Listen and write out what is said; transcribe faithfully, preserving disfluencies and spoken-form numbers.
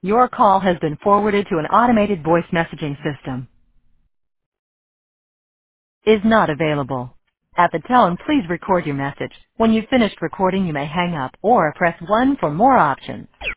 Your call has been forwarded to an automated voice messaging system. Is not available. At the tone, please record your message. When you've finished recording, you may hang up or press one for more options.